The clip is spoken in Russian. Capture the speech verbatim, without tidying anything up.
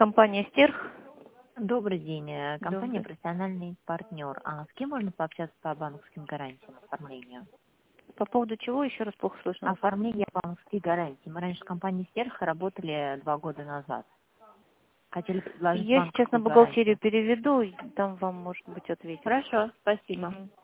Компания «Стерх». Добрый день. э, Компания Добрый. «Профессиональный партнер». А с кем можно пообщаться по банковским гарантиям, оформлению? По поводу чего, еще раз плохо слышно вас? Оформление банковских гарантий. Мы раньше в компании «Стерх» работали два года назад. Хотели предложить Я сейчас на банковскую бухгалтерию гарантию. переведу, и там вам, может быть, ответят. Хорошо, спасибо. Мгм.